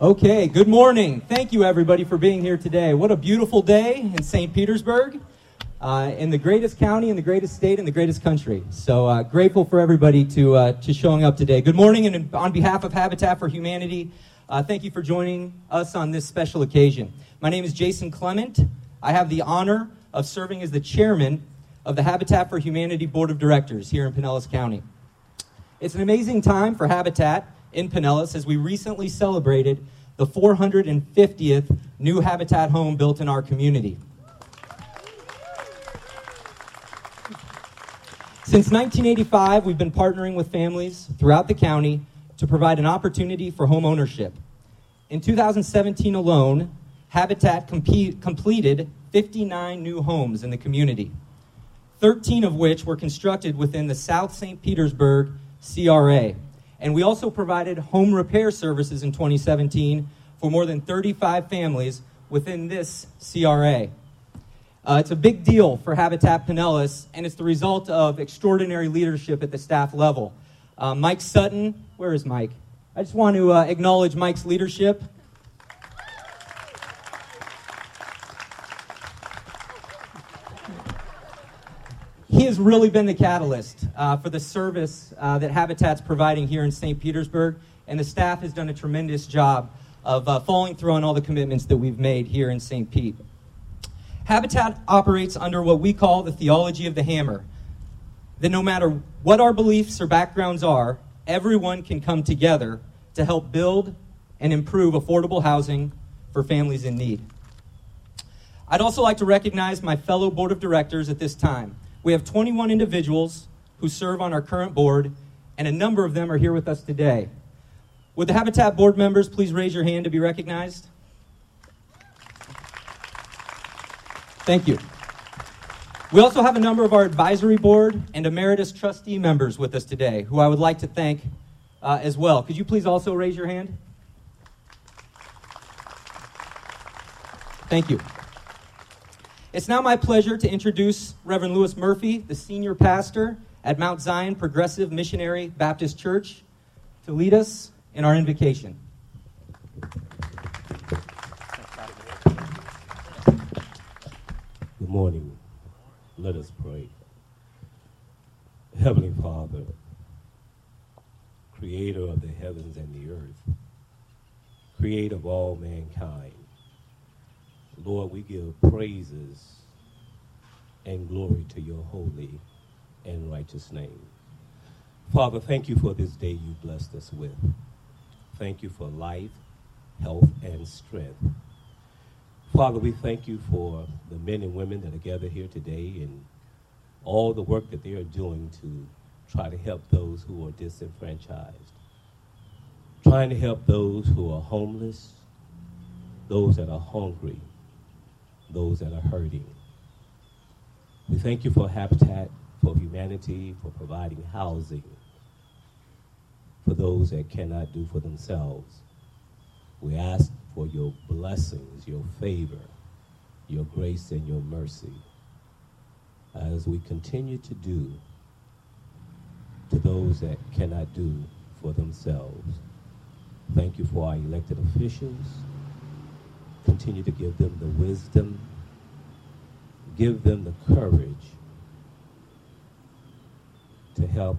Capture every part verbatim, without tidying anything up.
Okay, good morning. Thank you, everybody, for being here today. What a beautiful day in Saint Petersburg, uh, in the greatest county, in the greatest state, in the greatest country. So uh, grateful for everybody to uh, to showing up today. Good morning, and on behalf of Habitat for Humanity, uh, thank you for joining us on this special occasion. My name is Jason Clement. I have the honor of serving as the chairman of the Habitat for Humanity Board of Directors here in Pinellas County. It's an amazing time for Habitat in Pinellas as we recently celebrated the four hundred fiftieth new Habitat home built in our community. Since nineteen eighty-five, we've been partnering with families throughout the county to provide an opportunity for home ownership. In two thousand seventeen alone, Habitat compe- completed fifty-nine new homes in the community, thirteen of which were constructed within the South Saint Petersburg C R A. And we also provided home repair services in twenty seventeen for more than thirty-five families within this C R A. Uh, it's a big deal for Habitat Pinellas, and it's the result of extraordinary leadership at the staff level. Uh, Mike Sutton, where is Mike? I just want to uh, acknowledge Mike's leadership. He has really been the catalyst uh, for the service uh, that Habitat's providing here in Saint Petersburg, and the staff has done a tremendous job of uh, following through on all the commitments that we've made here in Saint Pete. Habitat operates under what we call the theology of the hammer, that no matter what our beliefs or backgrounds are, everyone can come together to help build and improve affordable housing for families in need. I'd also like to recognize my fellow board of directors at this time. We have twenty-one individuals who serve on our current board, and a number of them are here with us today. Would the Habitat board members please raise your hand to be recognized? Thank you. We also have a number of our advisory board and emeritus trustee members with us today, who I would like to thank uh, as well. Could you please also raise your hand? Thank you. It's now my pleasure to introduce Reverend Lewis Murphy, the senior pastor at Mount Zion Progressive Missionary Baptist Church, to lead us in our invocation. Good morning. Let us pray. Heavenly Father, creator of the heavens and the earth, creator of all mankind, Lord, we give praises and glory to your holy and righteous name. Father, thank you for this day you blessed us with. Thank you for life, health, and strength. Father, we thank you for the men and women that are gathered here today and all the work that they are doing to try to help those who are disenfranchised, trying to help those who are homeless, those that are hungry, those that are hurting. We thank you for Habitat for Humanity, for providing housing for those that cannot do for themselves. We ask for your blessings, your favor, your grace, and your mercy as we continue to do to those that cannot do for themselves. Thank you for our elected officials. Continue to give them the wisdom, give them the courage to help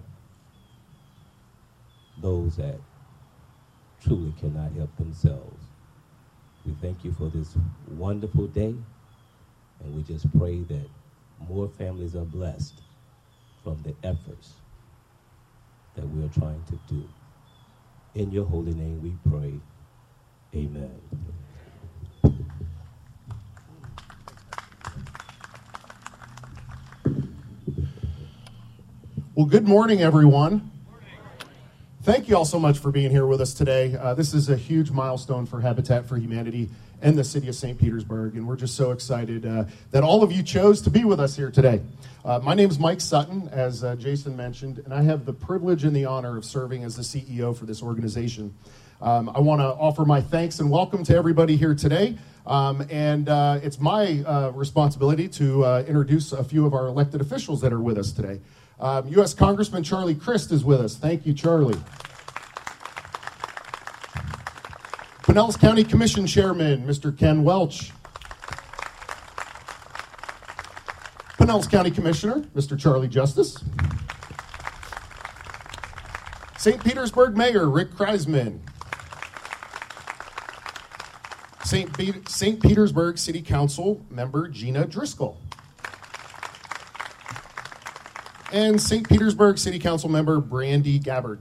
those that truly cannot help themselves. We thank you for this wonderful day, and we just pray that more families are blessed from the efforts that we are trying to do. In your holy name we pray. Amen. Well, good morning, everyone. Thank you all so much for being here with us today. Uh, this is a huge milestone for Habitat for Humanity and the city of Saint Petersburg, and we're just so excited uh, that all of you chose to be with us here today. Uh, my name is Mike Sutton, as uh, Jason mentioned, and I have the privilege and the honor of serving as the C E O for this organization. Um, I want to offer my thanks and welcome to everybody here today. Um, and uh, it's my uh, responsibility to uh, introduce a few of our elected officials that are with us today. Um, U S Congressman Charlie Crist is with us. Thank you, Charlie. Pinellas County Commission Chairman, Mister Ken Welch. Pinellas County Commissioner, Mister Charlie Justice. Saint Petersburg Mayor, Rick Kreisman. Saint Be- Saint Petersburg City Council Member, Gina Driscoll. And Saint Petersburg City Council Member, Brandy Gabbard.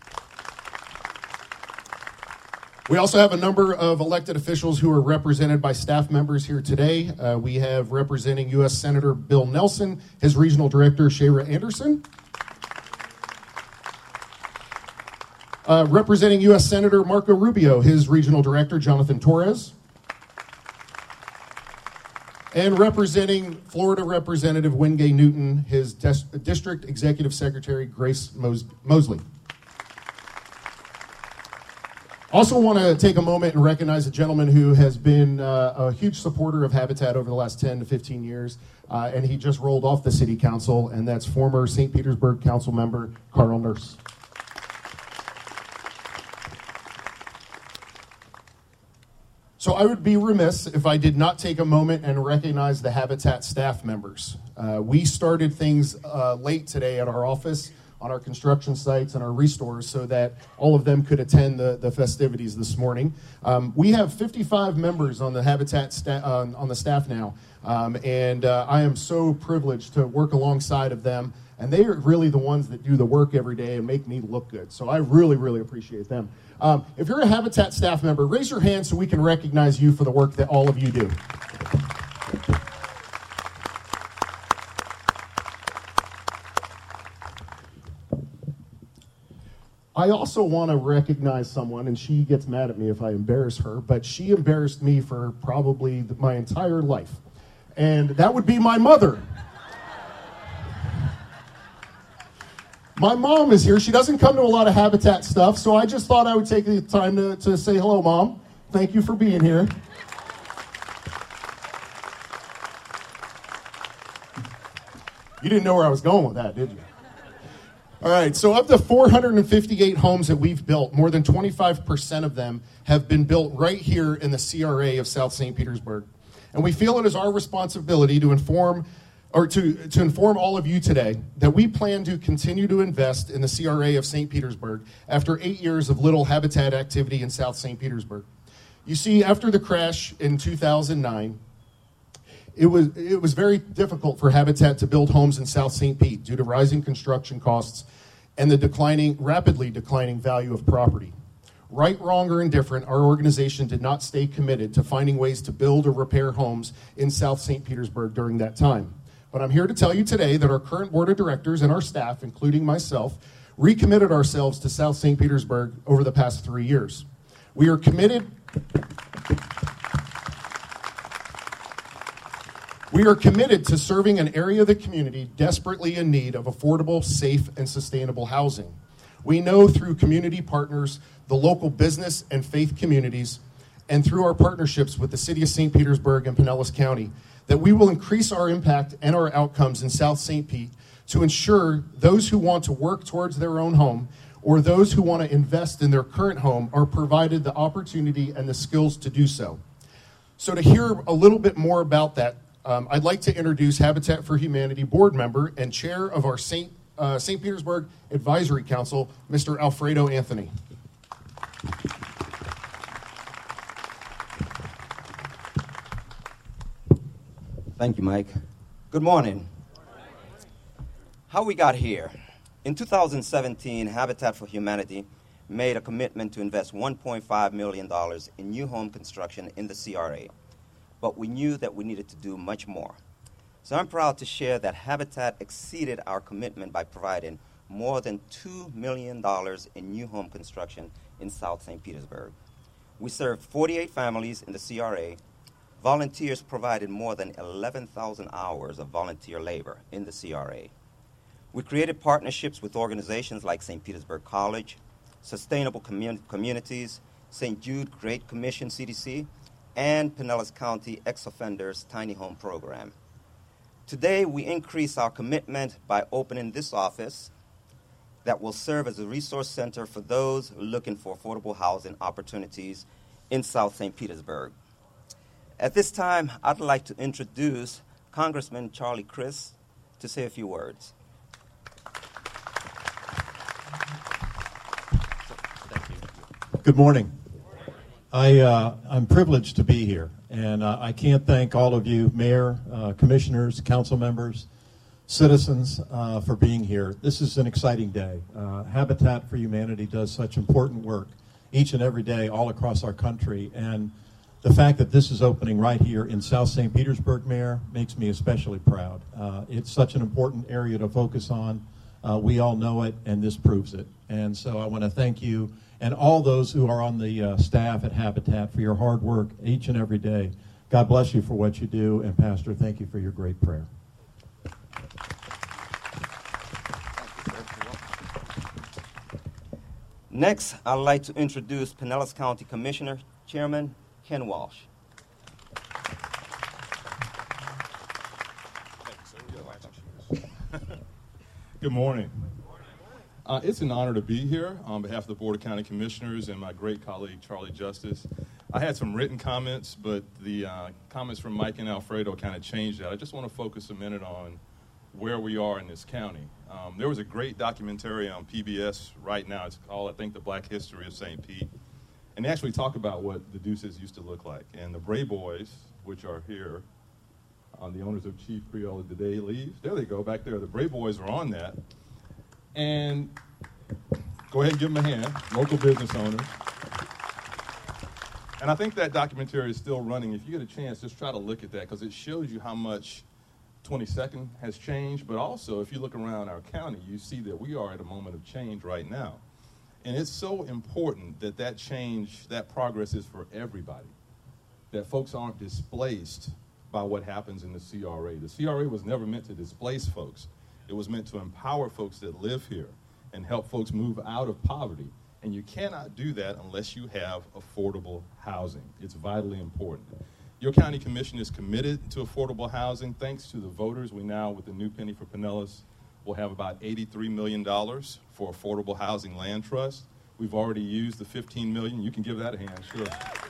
We also have a number of elected officials who are represented by staff members here today. Uh, we have representing U S Senator Bill Nelson, his regional director, Shayra Anderson. Uh, representing U S Senator Marco Rubio, his regional director, Jonathan Torres. And representing Florida Representative Wingay Newton, his des- district executive secretary, Grace Mos- Mosley. Also want to take a moment and recognize a gentleman who has been uh, a huge supporter of Habitat over the last ten to fifteen years, uh, and he just rolled off the city council, and that's former Saint Petersburg council member Carl Nurse. So I would be remiss if I did not take a moment and recognize the Habitat staff members. Uh, we started things uh, late today at our office, on our construction sites and our restores, so that all of them could attend the, the festivities this morning. Um, we have fifty-five members on the Habitat sta- uh, on the staff now, um, and uh, I am so privileged to work alongside of them, and they are really the ones that do the work every day and make me look good. So I really, really appreciate them. Um, if you're a Habitat staff member, raise your hand so we can recognize you for the work that all of you do. I also want to recognize someone, and she gets mad at me if I embarrass her, but she embarrassed me for probably my entire life. And that would be my mother. My mom is here. She doesn't come to a lot of Habitat stuff, so I just thought I would take the time to, to say hello, Mom. Thank you for being here. You didn't know where I was going with that, did you? All right, so of the four hundred fifty-eight homes that we've built, more than twenty-five percent of them have been built right here in the C R A of South Saint Petersburg. And we feel it is our responsibility to inform or to, to inform all of you today that we plan to continue to invest in the C R A of Saint Petersburg after eight years of little Habitat activity in South Saint Petersburg. You see, after the crash in two thousand nine, It was it was very difficult for Habitat to build homes in South Saint Pete due to rising construction costs and the declining, rapidly declining value of property. Right, wrong, or indifferent, our organization did not stay committed to finding ways to build or repair homes in South Saint Petersburg during that time. But I'm here to tell you today that our current board of directors and our staff, including myself, recommitted ourselves to South Saint Petersburg over the past three years. We are committed... We are committed to serving an area of the community desperately in need of affordable, safe, and sustainable housing. We know through community partners, the local business and faith communities, and through our partnerships with the City of Saint Petersburg and Pinellas County, that we will increase our impact and our outcomes in South Saint Pete to ensure those who want to work towards their own home or those who want to invest in their current home are provided the opportunity and the skills to do so. So to hear a little bit more about that, Um, I'd like to introduce Habitat for Humanity board member and chair of our Saint Uh, Saint Petersburg Advisory Council, Mister Alfredo Anthony. Thank you, Mike. Good morning. How we got here. In two thousand seventeen, Habitat for Humanity made a commitment to invest one point five million dollars in new home construction in the C R A. But we knew that we needed to do much more. So I'm proud to share that Habitat exceeded our commitment by providing more than two million dollars in new home construction in South Saint Petersburg. We served forty-eight families in the C R A. Volunteers provided more than eleven thousand hours of volunteer labor in the C R A. We created partnerships with organizations like Saint Petersburg College, Sustainable Commun- Communities, Saint Jude Great Commission C D C, and Pinellas County Ex-Offenders Tiny Home Program. Today, we increase our commitment by opening this office that will serve as a resource center for those looking for affordable housing opportunities in South Saint Petersburg. At this time, I'd like to introduce Congressman Charlie Crist to say a few words. Good morning. I, uh, I'm privileged to be here, and uh, I can't thank all of you, Mayor, uh, Commissioners, Council members, citizens, uh, for being here. This is an exciting day. Uh, Habitat for Humanity does such important work each and every day all across our country, and the fact that this is opening right here in South Saint Petersburg, Mayor, makes me especially proud. Uh, it's such an important area to focus on. Uh, we all know it, and this proves it. And so I want to thank you and all those who are on the uh, staff at Habitat for your hard work each and every day. God bless you for what you do, and Pastor, thank you for your great prayer. Next, I'd like to introduce Pinellas County Commissioner Chairman Ken Walsh. Good morning. Uh, it's an honor to be here on behalf of the Board of County Commissioners and my great colleague, Charlie Justice. I had some written comments, but the uh, comments from Mike and Alfredo kind of changed that. I just want to focus a minute on where we are in this county. Um, there was a great documentary on P B S right now. It's called, I think, The Black History of Saint Pete. And they actually talk about what the Deuces used to look like. And the Bray Boys, which are here, on the owners of Chief Creole of the Day Leaves. There they go, back there. The Bray Boys are on that. And go ahead and give them a hand, local business owners. And I think that documentary is still running. If you get a chance, just try to look at that, because it shows you how much twenty-second has changed. But also, if you look around our county, you see that we are at a moment of change right now. And it's so important that that change, that progress is for everybody, that folks aren't displaced by what happens in the C R A. The C R A was never meant to displace folks. It was meant to empower folks that live here and help folks move out of poverty. And you cannot do that unless you have affordable housing. It's vitally important. Your county commission is committed to affordable housing. Thanks to the voters, we now, with the new penny for Pinellas, will have about eighty-three million dollars for affordable housing land trust. We've already used the fifteen million dollars. You can give that a hand, sure.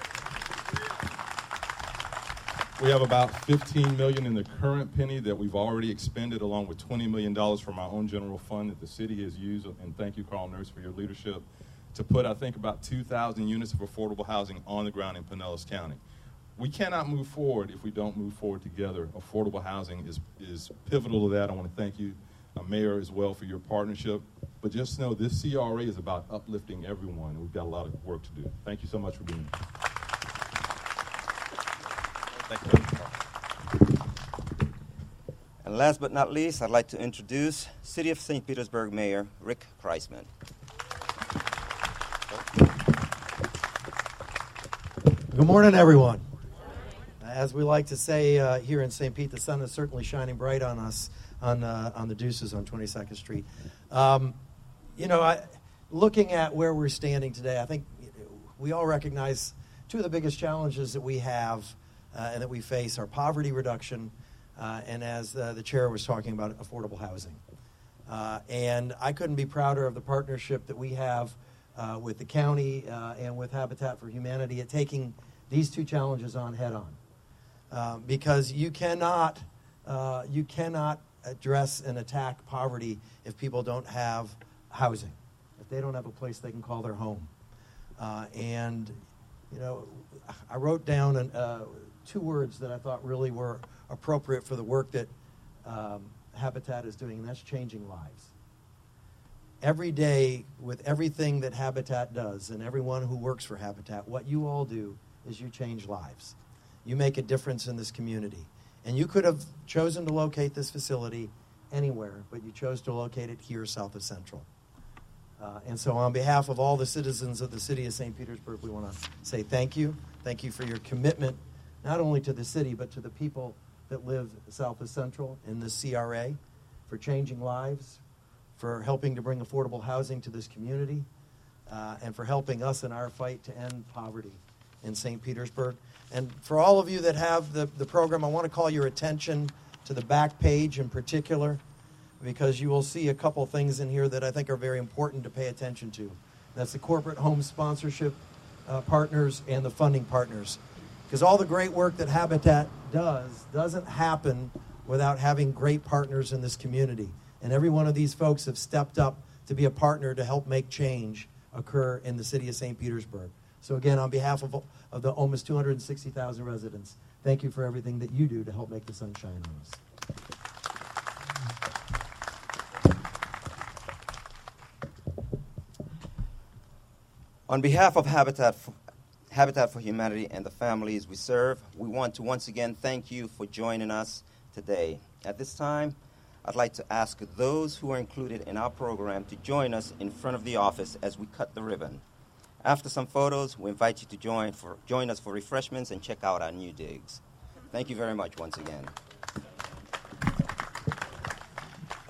We have about fifteen million dollars in the current penny that we've already expended, along with twenty million dollars from our own general fund that the city has used, and thank you, Carl Nurse, for your leadership, to put, I think, about two thousand units of affordable housing on the ground in Pinellas County. We cannot move forward if we don't move forward together. Affordable housing is, is pivotal to that. I want to thank you, uh, Mayor, as well, for your partnership. But just know this C R A is about uplifting everyone, and we've got a lot of work to do. Thank you so much for being here. Thank you. And last but not least, I'd like to introduce City of Saint Petersburg Mayor Rick Kreisman. Good morning, everyone. As we like to say uh, here in Saint Pete, the sun is certainly shining bright on us on uh, on the Deuces on twenty-second Street. Um, you know, I, looking at where we're standing today, I think we all recognize two of the biggest challenges that we have uh, and that we face are poverty reduction uh, and, as uh, the chair was talking about, affordable housing. Uh, and I couldn't be prouder of the partnership that we have uh, with the county uh, and with Habitat for Humanity at taking these two challenges on head on. Uh, because you cannot, uh, you cannot address and attack poverty if people don't have housing, if they don't have a place they can call their home. Uh, and, you know, I wrote down an, uh, two words that I thought really were appropriate for the work that um, Habitat is doing, and that's changing lives. Every day, with everything that Habitat does and everyone who works for Habitat, what you all do is you change lives. You make a difference in this community. And you could have chosen to locate this facility anywhere, but you chose to locate it here south of Central. Uh, and so on behalf of all the citizens of the city of Saint Petersburg, we want to say thank you. Thank you for your commitment, not only to the city, but to the people that live south of Central in this C R A, for changing lives, for helping to bring affordable housing to this community, uh, and for helping us in our fight to end poverty in Saint Petersburg. And for all of you that have the, the program, I want to call your attention to the back page in particular, because you will see a couple things in here that I think are very important to pay attention to. That's the corporate home sponsorship uh, partners and the funding partners. Because all the great work that Habitat does doesn't happen without having great partners in this community. And every one of these folks have stepped up to be a partner to help make change occur in the city of Saint Petersburg. So again, on behalf of, of the almost two hundred sixty thousand residents, thank you for everything that you do to help make the sun shine on us. On behalf of Habitat for, Habitat for Humanity and the families we serve, we want to once again thank you for joining us today. At this time, I'd like to ask those who are included in our program to join us in front of the office as we cut the ribbon. After some photos, we invite you to join, for, join us for refreshments and check out our new digs. Thank you very much once again.